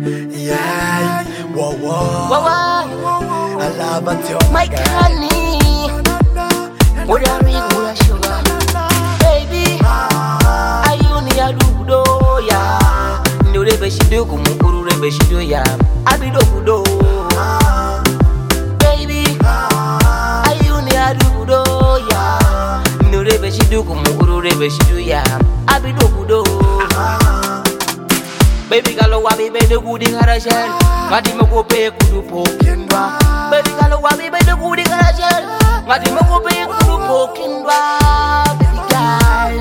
Yeah, whoa, whoa. I love until My honey, what are we gonna sugar? Baby, are you near do ya? No, they be she do go mukuru, they be she do ya. I be do do. Baby, are you near do ya? No, they be she do go mukuru, they be she do ya. I be do do. Baby galo wa be de gudi garashel ngati mako pe kudu pokindwa Baby galo wa be de gudi garashel ngati mako pe kudu pokindwa Baby girl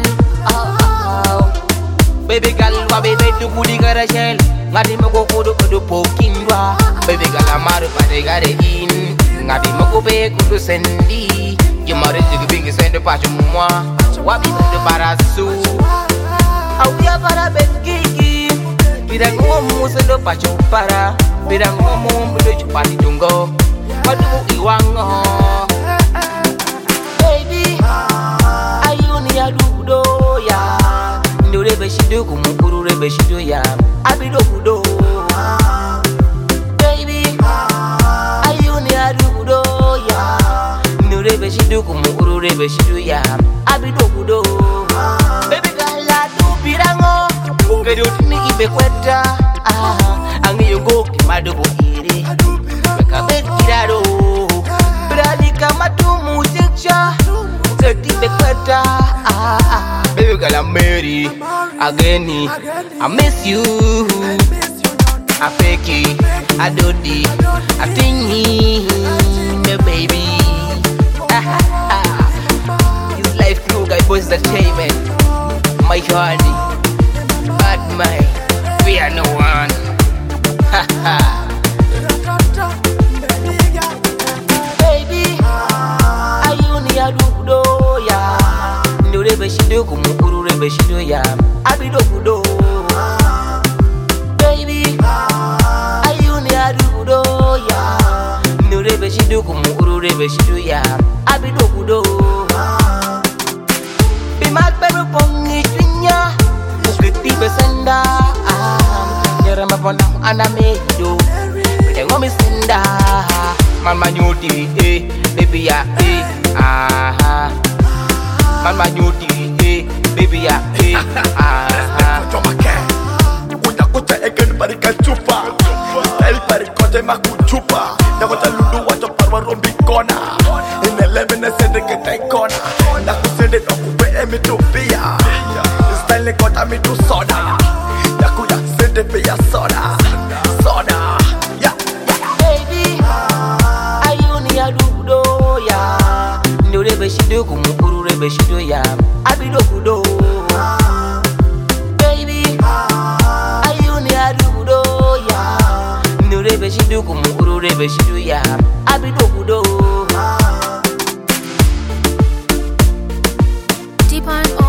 Baby girl wa be de gudi garashel ngati mako kudu pokindwa Baby girl amaru pare gare in ngati mako pe kudu sendi Yamare jigi sende pa chumwa wa be de barasu au ya para bengiki Bidang ngomu sendo pacu para Bidang ngomu bedo cepat ditunggu Waduh iwango Baby Ayu ni adudo ya Ndure beshido kumukuru re beshido ya Abido kudo Baby Ayu ni adudo ya Ndure beshido kumukuru re beshido ya Abido kudo Baby kala tu bidango Kedu ni ibe kweta Angi yungo kimado buhiri Weka bekirado Berani kama tu musikcha Teti ibe kweta Baby girl I'm Mary Again I miss you I fake it I do it I think me baby This life crew guy boys entertainment My honey Bad mind, we are no one. Baby, are you near do ya? No rebe shido kumukuru rebe shido ya. Abido kudo. Baby, are you near do ya? No rebe shido kumukuru rebe shido ya. Abido kudo. Be mad baby pongi twinya. Ukiti besenda Nyereme ponam anamedo Bedengo misenda Mama nyuti baby ya Mama nyuti baby ya Kuta egen barikan chupa Style barikote makuchupa Nakota lundu wacho parwa rombi kona Ineleme nesende kete kona Nakusende nokupe emitupia Style kota mitu soda Nakuya sende pia soda Soda Yeah Baby Ayu ni adudo ya Ndure beshido kumukuru re beshido ya Abido kudo Baby Ayu ni adudo ya Ndure beshido kumukuru re beshido ya Abido kudo Deep on